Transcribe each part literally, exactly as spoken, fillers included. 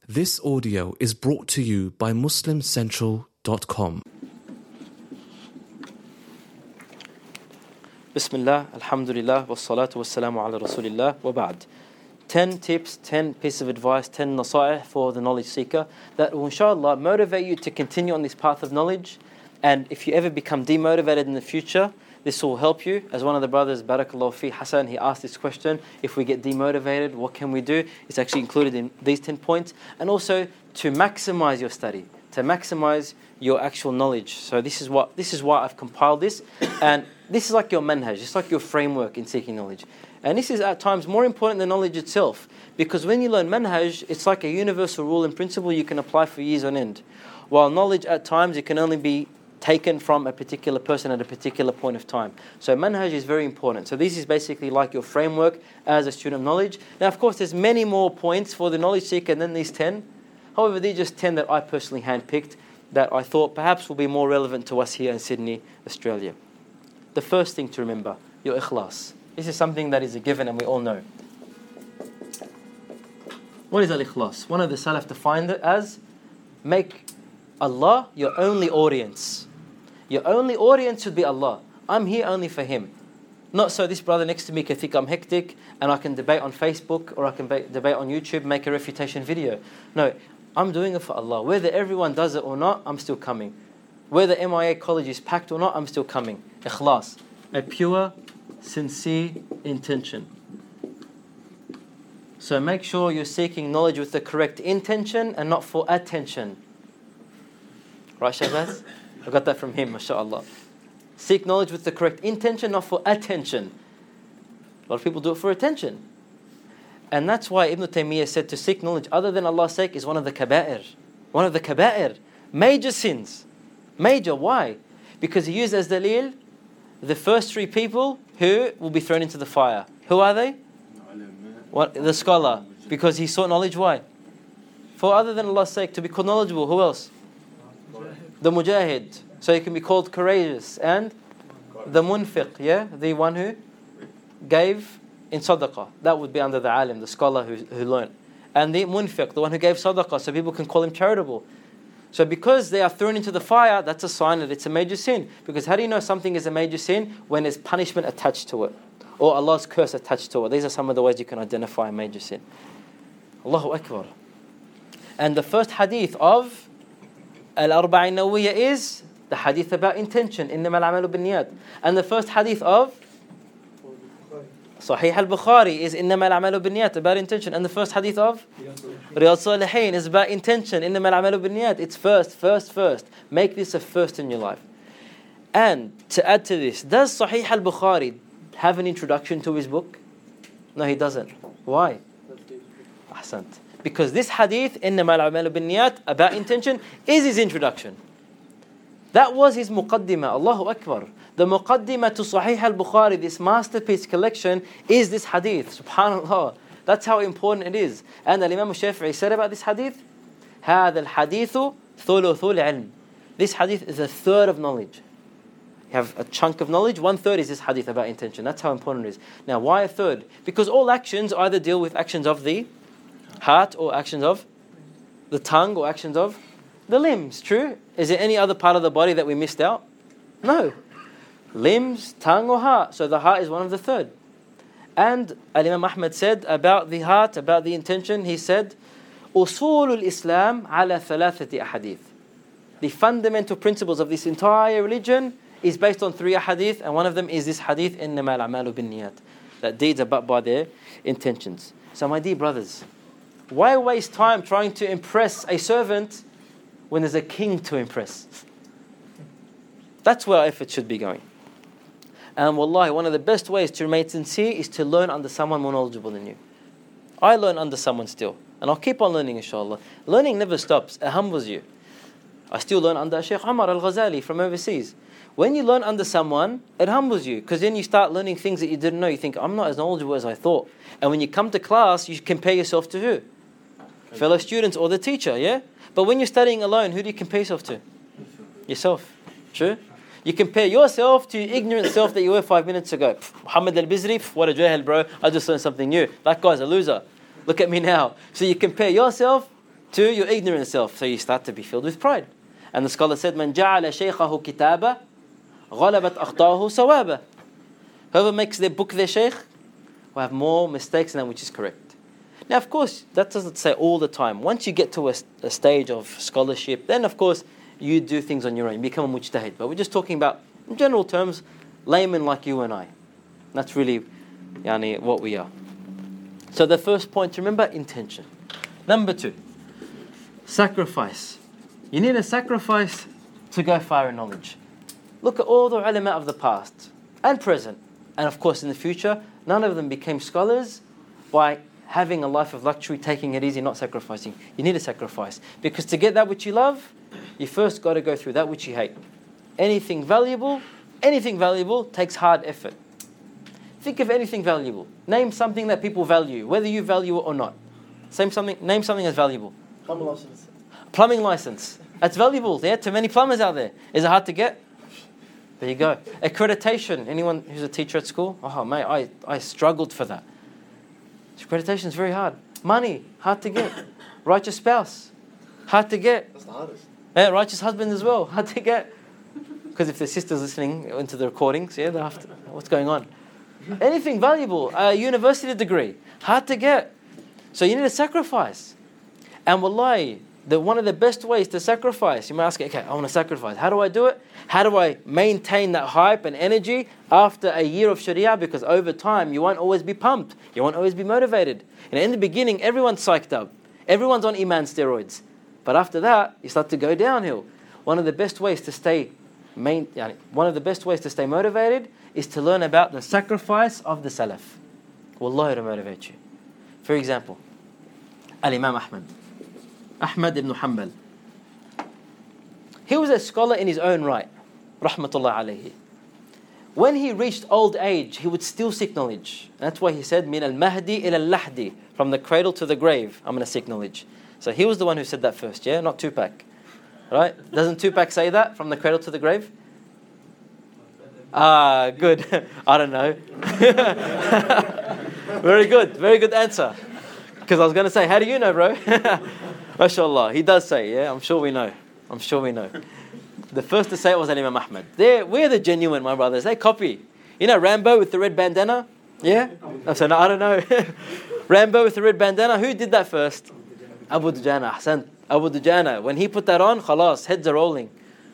This audio is brought to you by muslim central dot com. Bismillah, alhamdulillah, wassalatu wassalamu ala rasulillah, wa ba'd. ten tips, ten pieces of advice, ten nasa'ih for the knowledge seeker that will inshallah motivate you to continue on this path of knowledge. And if you ever become demotivated in the future, this will help you. As one of the brothers, Barakallahu fi Hassan, he asked this question: if we get demotivated, what can we do? It's actually included in these ten points. And also to maximize your study, to maximize your actual knowledge. So this is what this is why I've compiled this. And this is like your manhaj, it's like your framework in seeking knowledge. And this is at times more important than knowledge itself, because when you learn manhaj, it's like a universal rule and principle you can apply for years on end. While knowledge at times, it can only be taken from a particular person at a particular point of time. So manhaj is very important. So this is basically like your framework as a student of knowledge. Now, of course, there's many more points for the knowledge seeker than these ten. However, these are just ten that I personally handpicked that I thought perhaps will be more relevant to us here in Sydney, Australia. The first thing to remember, your ikhlas. This is something that is a given and we all know. What is al-ikhlas? One of the salaf defined it as make Allah your only audience. Your only audience should be Allah. I'm here only for Him. Not so this brother next to me can think I'm hectic and I can debate on Facebook or I can ba- debate on YouTube, make a refutation video. No, I'm doing it for Allah. Whether everyone does it or not, I'm still coming. Whether M I A college is packed or not, I'm still coming. Ikhlas, a pure, sincere intention. So make sure you're seeking knowledge with the correct intention and not for attention. Right, Shahbaz? I got that from him, mashallah. Seek knowledge with the correct intention, not for attention. A lot of people do it for attention. And that's why Ibn Taymiyyah said to seek knowledge other than Allah's sake is one of the kaba'ir. One of the kaba'ir. Major sins. Major, why? Because he used as dalil the first three people who will be thrown into the fire. Who are they? What? The scholar. Because he sought knowledge, why? For other than Allah's sake, to be called knowledgeable. Who else? The mujahid, so he can be called courageous, and the munfiq, yeah, the one who gave in sadaqah. That would be under the alim, the scholar who who learned, and the munfiq, the one who gave sadaqah, so people can call him charitable. So because they are thrown into the fire, that's a sign that it's a major sin. Because how do you know something is a major sin? When there's punishment attached to it, or Allah's curse attached to it. These are some of the ways you can identify a major sin. Allahu Akbar. And the first hadith of Al-Arba'in Nawawiyya is the hadith about intention, إِنَّمَا الْأَعْمَالُ بِالنِّيَّاتِ. And the first hadith of Sahih al-Bukhari is إِنَّمَا الْأَعْمَالُ بِالنِّيَّاتِ, about intention. And the first hadith of Riyadh Salihin is about intention, إِنَّمَا الْأَعْمَالُ بِالنِّيَّاتِ. It's first, first, first. Make this a first in your life. And to add to this, does Sahih al-Bukhari have an introduction to his book? No, he doesn't. Why? Ahsant. Because this hadith, إِنَّمَا الْأَعْمَالُ بِالنِّيَّاتِ, about intention, is his introduction. That was his muqaddimah. Allahu Akbar. The muqaddimah to Sahih al-Bukhari, this masterpiece collection, is this hadith. Subhanallah. That's how important it is. And Imam Shafi'i said about this hadith, هَذَا الْحَدِيثُ ثُلُثُ الْعِلْمِ. This hadith is a third of knowledge. You have a chunk of knowledge, one third is this hadith about intention. That's how important it is. Now, why a third? Because all actions either deal with actions of the heart or actions of the tongue or actions of the limbs. True? Is there any other part of the body that we missed out? No. Limbs, tongue or heart. So the heart is one of the third. And Imam Ahmad said about the heart, about the intention, he said, أُصُولُ الْإِسْلَامِ عَلَى ثَلَاثَةِ أَحَادِيث. The fundamental principles of this entire religion is based on three ahadith, and one of them is this hadith, إِنَّمَا الْأَعْمَالُ بِالنِّيَّاتِ, that deeds are but by their intentions. So my dear brothers, why waste time trying to impress a servant when there's a king to impress? That's where our effort should be going. And wallahi, one of the best ways to remain sincere is to learn under someone more knowledgeable than you. I learn under someone still, and I'll keep on learning inshallah. Learning never stops, it humbles you. I still learn under Shaykh Umar al-Ghazali from overseas. When you learn under someone, it humbles you, because then you start learning things that you didn't know. You think, I'm not as knowledgeable as I thought. And when you come to class, you compare yourself to who? Fellow students or the teacher, yeah? But when you're studying alone, who do you compare yourself to? Yourself. True? You compare yourself to your ignorant self that you were five minutes ago. Pff, Muhammad al-Bizri, pff, what a jahil, bro. I just learned something new. That guy's a loser. Look at me now. So you compare yourself to your ignorant self. So you start to be filled with pride. And the scholar said, "Man ja'ala shaykhahu kitaba, ghalabat akhtahu sawaba." Whoever makes their book their shaykh will have more mistakes than that which is correct. Now, of course, that doesn't say all the time. Once you get to a, a stage of scholarship, then of course you do things on your own, you become a mujtahid. But we're just talking about, in general terms, laymen like you and I. That's really yani, what we are. So the first point to remember, intention. Number two, sacrifice. You need a sacrifice to go far in knowledge. Look at all the ulama of the past and present, and of course in the future. None of them became scholars by having a life of luxury, taking it easy, not sacrificing. You need a sacrifice. Because to get that which you love, you first got to go through that which you hate. Anything valuable, anything valuable takes hard effort. Think of anything valuable. Name something that people value, whether you value it or not. Same something, name something that's valuable. Plumbing license. Plumbing license. That's valuable. There are too many plumbers out there. Is it hard to get? There you go. Accreditation. Anyone who's a teacher at school? Oh, mate, I, I struggled for that. Accreditation is very hard. Money, hard to get. Righteous spouse, hard to get. That's the hardest. Yeah, righteous husband as well, hard to get. Because if the sister's listening into the recordings, yeah, they have to, what's going on? Anything valuable, a university degree, hard to get. So you need a sacrifice. And wallahi, the, one of the best ways to sacrifice, you might ask, okay, I want to sacrifice. How do I do it? How do I maintain that hype and energy after a year of Sharia? Because over time, you won't always be pumped. You won't always be motivated. And in the beginning, everyone's psyched up. Everyone's on Iman steroids. But after that, you start to go downhill. One of the best ways to stay main, yani, one of the best ways to stay motivated is to learn about the sacrifice of the Salaf. Wallahi, to motivate you. For example, Al-Imam Ahmad. Ahmad ibn Hanbal. He was a scholar in his own right. Rahmatullah alayhi. When he reached old age, he would still seek knowledge. That's why he said, Min al-Mahdi ila al-Lahdi. From the cradle to the grave, I'm going to seek knowledge. So he was the one who said that first, yeah? Not Tupac. Right? Doesn't Tupac say that? From the cradle to the grave? Ah, good. I don't know. Very good. Very good answer. Because I was going to say, how do you know, bro? MashaAllah. He does say, yeah? I'm sure we know. I'm sure we know. The first to say it was Imam Ahmad. They're, we're the genuine, my brothers. They copy. You know Rambo with the red bandana? Yeah? I said, no, I don't know. Rambo with the red bandana. Who did that first? Abu Dujana. Ahsan. Abu Dujana. When he put that on, khalas, heads are rolling.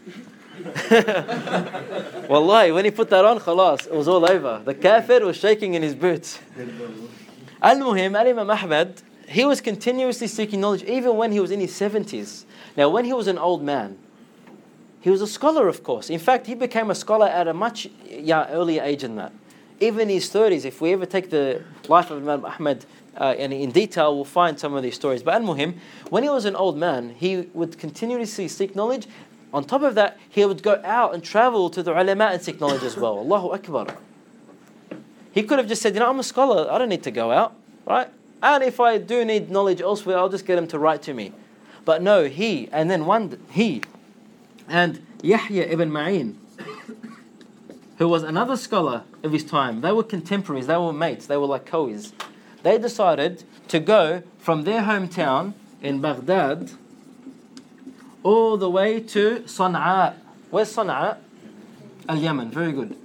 Wallahi, when he put that on, khalas, it was all over. The kafir was shaking in his boots. Al-Muhim, Al-Imam Ahmad, he was continuously seeking knowledge even when he was in his seventies. Now, when he was an old man, he was a scholar, of course. In fact, he became a scholar at a much yeah, earlier age than that. Even in his thirties, if we ever take the life of Imam Ahmad uh, and in detail, we'll find some of these stories. But Al-Muhim, when he was an old man, he would continuously seek knowledge. On top of that, he would go out and travel to the ulama and seek knowledge as well. Allahu Akbar. He could have just said, you know, I'm a scholar, I don't need to go out, right? And if I do need knowledge elsewhere, I'll just get him to write to me. But no, he, and then one, he, and Yahya ibn Ma'in, who was another scholar of his time, they were contemporaries, they were mates, they were like coes. They decided to go from their hometown in Baghdad all the way to Sana'a. Where's Sana'a? Al-Yaman, very good.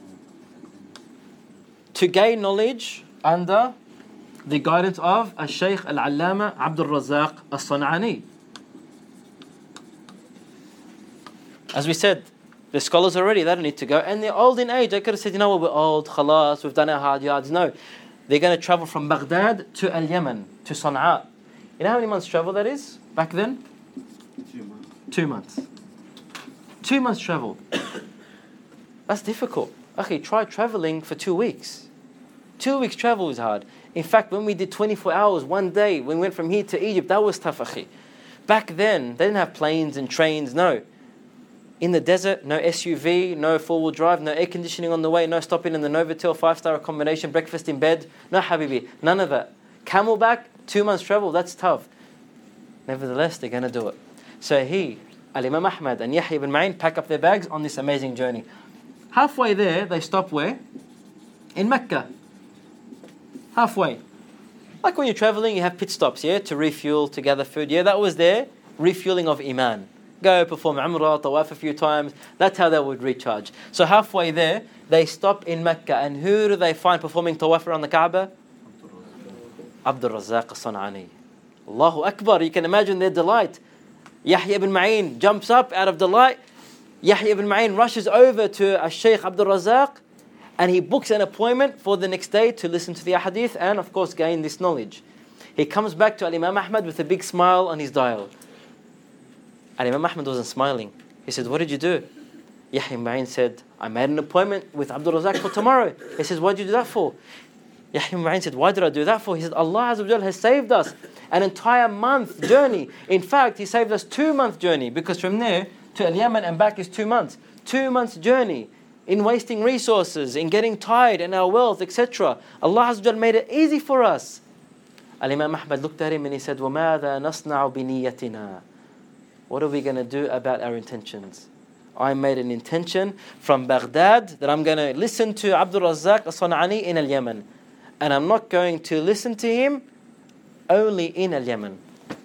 To gain knowledge under the guidance of Al-Shaykh Al-Allama Abdul Razak Al-San'ani. As we said, the scholars are ready, they don't need to go. And they're old in age. They could have said, you know what, we're old, khalas, we've done our hard yards. No, they're going to travel from Baghdad to Al-Yaman, to Sana'a. You know how many months travel that is back then? Two months. Two months. Two months travel. That's difficult. Akhi, try traveling for two weeks. Two weeks travel is hard. In fact, when we did twenty-four hours, one day, when we went from here to Egypt, that was tough, akhi. Back then, they didn't have planes and trains, no. In the desert, no S U V, no four-wheel drive, no air conditioning on the way, no stopping in the Novotel five-star accommodation, breakfast in bed, no habibi, none of that. Camelback, two months travel, that's tough. Nevertheless, they're going to do it. So he, Al-Imam Ahmad and Yahya ibn Ma'in pack up their bags on this amazing journey. Halfway there, they stop where? In Mecca. Halfway. Like when you're traveling, you have pit stops, yeah, to refuel, to gather food. Yeah, that was their refueling of Iman. Go perform Umrah, Tawaf a few times. That's how they would recharge. So halfway there, they stop in Mecca. And who do they find performing Tawaf around the Kaaba? Abdul Razzaq as-San'ani. Allahu Akbar. You can imagine their delight. Yahya ibn Ma'in jumps up out of delight. Yahya ibn Ma'in rushes over to Shaykh Abdul Razzaq and he books an appointment for the next day to listen to the ahadith and of course gain this knowledge. He comes back to Al-Imam Ahmad with a big smile on his dial. Al-Imam Ahmad wasn't smiling. He said, what did you do? Yahya ibn Ma'in said, I made an appointment with Abdul Razzaq for tomorrow. He says, what did you do that for? Yahya ibn Ma'in said, why did I do that for? He said, Allah Azza wa Jal has saved us an entire month journey. In fact, He saved us two month journey because from there to Al-Yaman and back is two months. Two months journey in wasting resources, in getting tired in our wealth, et cetera. Allah Azza wa Jal made it easy for us. Al-Imam Ahmad looked at him and he said, وَمَاذَا نَصْنَعُ بِنِيَّتِنَا? What are we going to do about our intentions? I made an intention from Baghdad that I'm going to listen to Abdul Razzaq as-San'ani in Al-Yaman. And I'm not going to listen to him only in Al-Yaman.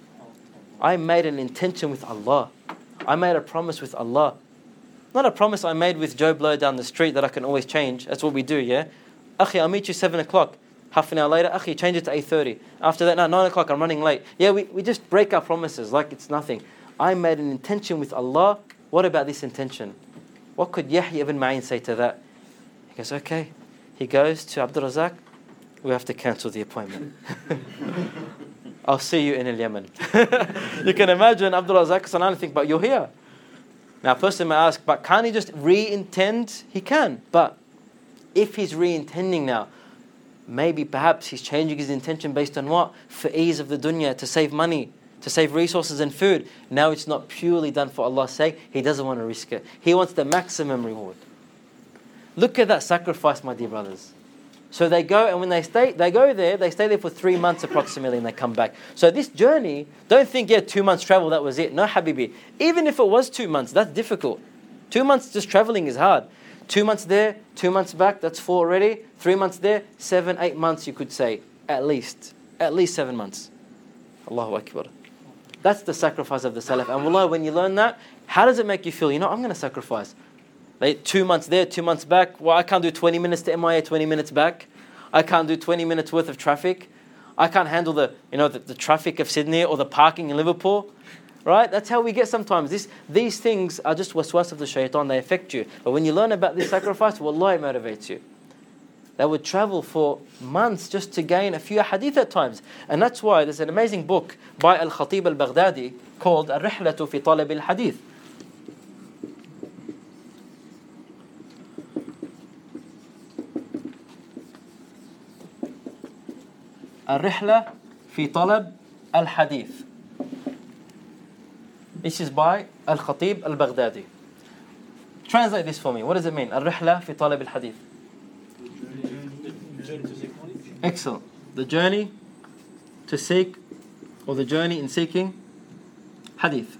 I made an intention with Allah. I made a promise with Allah. Not a promise I made with Joe Blow down the street that I can always change. That's what we do, yeah? Akhi, I'll meet you seven o'clock. Half an hour later, Akhi, change it to eight thirty. After that, no, nine o'clock, I'm running late. Yeah, we, we just break our promises like it's nothing. I made an intention with Allah. What about this intention? What could Yahya ibn Ma'in say to that? He goes, okay. He goes to Abdul Razzaq. We have to cancel the appointment. I'll see you in Al-Yaman. You can imagine Abdul Razzaq as-San'ani think, but you're here. Now a person may ask, but can't he just re-intend? He can. But if he's re-intending now, maybe perhaps he's changing his intention based on what? For ease of the dunya, to save money, to save resources and food. Now it's not purely done for Allah's sake. He doesn't want to risk it. He wants the maximum reward. Look at that sacrifice, my dear brothers. So they go, and when they stay, they go there, they stay there for three months approximately, and they come back. So this journey, don't think, yeah, two months travel, that was it. No, Habibi. Even if it was two months, that's difficult. Two months just traveling is hard. Two months there, two months back, that's four already. Three months there, seven, eight months you could say, at least. At least seven months. Allahu Akbar. That's the sacrifice of the Salaf. And wallah, when you learn that, how does it make you feel? You know, I'm going to sacrifice. Like two months there, two months back. Well, I can't do twenty minutes to M I A, twenty minutes back. I can't do twenty minutes worth of traffic. I can't handle the, you know, the, the traffic of Sydney or the parking in Liverpool. Right? That's how we get sometimes. This, these things are just waswas of the shaitan. They affect you. But when you learn about this sacrifice, wallah, it motivates you. They would travel for months just to gain a few hadith at times. And that's why there's an amazing book by Al-Khatib Al-Baghdadi called Al-Rihlatu fi Talab Al-Hadith. Al-Rihla fi Talab Al-Hadith. This is by Al-Khatib Al-Baghdadi. Translate this for me. What does it mean? Al-Rihla fi Talab Al-Hadith. Excellent. The journey to seek, or the journey in seeking hadith.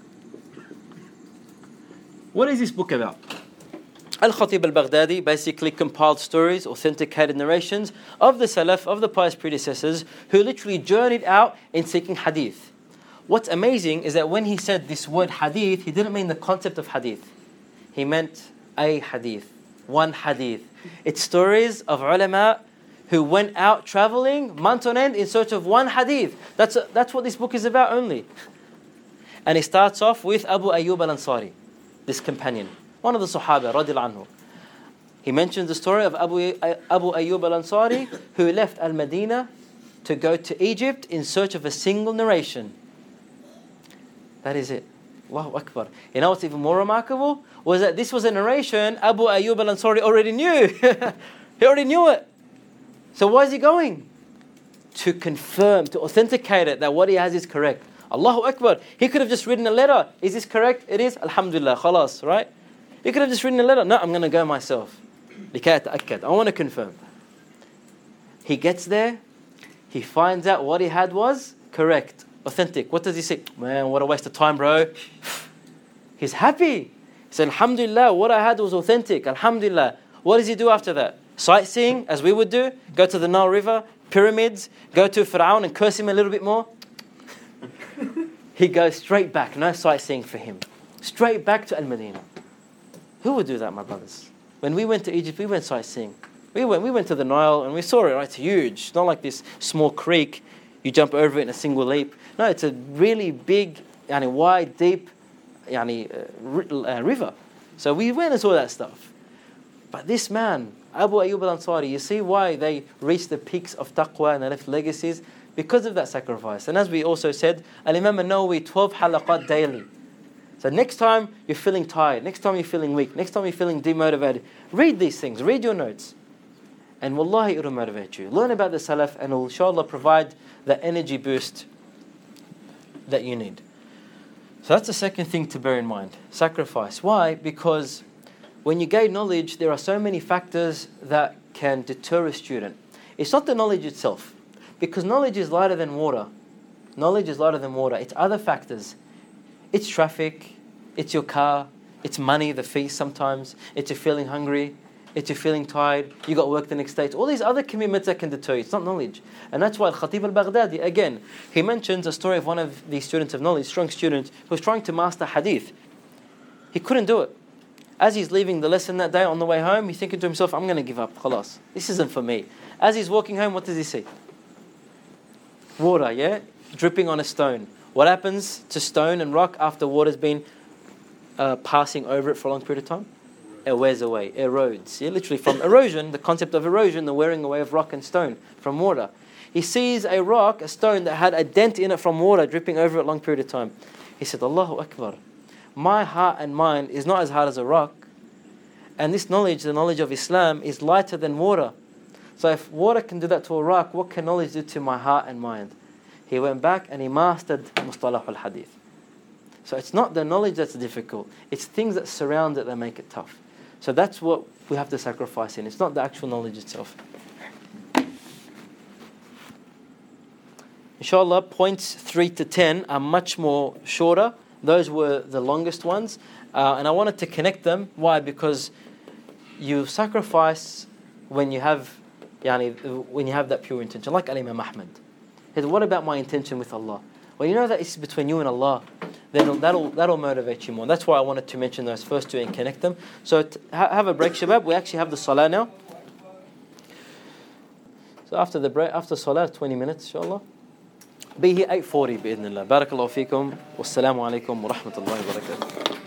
What is this book about? Al-Khatib al-Baghdadi basically compiled stories, authenticated narrations of the Salaf, of the pious predecessors, who literally journeyed out in seeking hadith. What's amazing is that when he said this word hadith, he didn't mean the concept of hadith. He meant a hadith, one hadith. It's stories of ulama who went out traveling months on end in search of one hadith. That's, a, that's what this book is about only. And he starts off with Abu Ayyub al-Ansari, this companion, one of the Sahaba, radiallahu anhu. He mentions the story of Abu, Abu Ayyub al-Ansari, who left Al-Madinah to go to Egypt in search of a single narration. That is it. Allahu Akbar. You know what's even more remarkable? Was that this was a narration Abu Ayyub al-Ansari already knew. He already knew it. So why is he going? To confirm, to authenticate it, that what he has is correct. Allahu Akbar. He could have just written a letter. Is this correct? It is. Alhamdulillah. Khalas, right? He could have just written a letter. No, I'm going to go myself. لكي أتأكد. I want to confirm. He gets there. He finds out what he had was correct, authentic. What does he say? Man, what a waste of time, bro. He's happy. He said, Alhamdulillah, what I had was authentic. Alhamdulillah. What does he do after that? Sightseeing, as we would do, go to the Nile River, pyramids, go to Fir'aun and curse him a little bit more. He goes straight back, no sightseeing for him. Straight back to Al-Madinah. Who would do that, my brothers? When we went to Egypt, we went sightseeing. We went, we went to the Nile and we saw it, right? It's huge. It's not like this small creek. You jump over it in a single leap. No, it's a really big, yani, wide, deep yani, uh, uh, river. So we went and saw that stuff. But this man, Abu Ayyub al-Ansari, you see why they reached the peaks of taqwa and they left legacies? Because of that sacrifice. And as we also said, Al-Imam al-Nawawi, twelve halaqat daily. So next time you're feeling tired, next time you're feeling weak, next time you're feeling demotivated, read these things, read your notes. And wallahi, it will motivate you. Learn about the Salaf and it will, inshallah, provide the energy boost that you need. So that's the second thing to bear in mind. Sacrifice. Why? Because when you gain knowledge, there are so many factors that can deter a student. It's not the knowledge itself. Because knowledge is lighter than water. Knowledge is lighter than water. It's other factors. It's traffic. It's your car. It's money, the fees sometimes. It's you feeling hungry. It's you feeling tired. You got work the next day. It's all these other commitments that can deter you. It's not knowledge. And that's why Al-Khatib al-Baghdadi, again, he mentions a story of one of these students of knowledge, strong student, who was trying to master hadith. He couldn't do it. As he's leaving the lesson that day on the way home, he's thinking to himself, I'm going to give up. Khalas. This isn't for me. As he's walking home, what does he see? Water, yeah? Dripping on a stone. What happens to stone and rock after water's been uh, passing over it for a long period of time? It wears away, erodes. Yeah, literally from erosion, the concept of erosion, the wearing away of rock and stone from water. He sees a rock, a stone that had a dent in it from water dripping over it a long period of time. He said, Allahu Akbar. My heart and mind is not as hard as a rock. And this knowledge, the knowledge of Islam, is lighter than water. So if water can do that to a rock, what can knowledge do to my heart and mind? He went back and he mastered Mustalah al-Hadith. So it's not the knowledge that's difficult. It's things that surround it that make it tough. So that's what we have to sacrifice in. It's not the actual knowledge itself. Inshallah, points three to ten are much more shorter. Those were the longest ones. Uh, and I wanted to connect them. Why? Because you sacrifice when you have yani, when you have that pure intention. Like Al-Imam Ahmad. He said, what about my intention with Allah? Well, you know that it's between you and Allah. Then that'll that'll motivate you more. That's why I wanted to mention those first two and connect them. So t- ha- have a break, Shabab. We actually have the Salah now. So after the break, after Salah, twenty minutes, inshallah. Be here eight forty, bi'idhnillah. Barakallahu feekum. Wassalamu alaikum wa rahmatullahi wa barakatuh.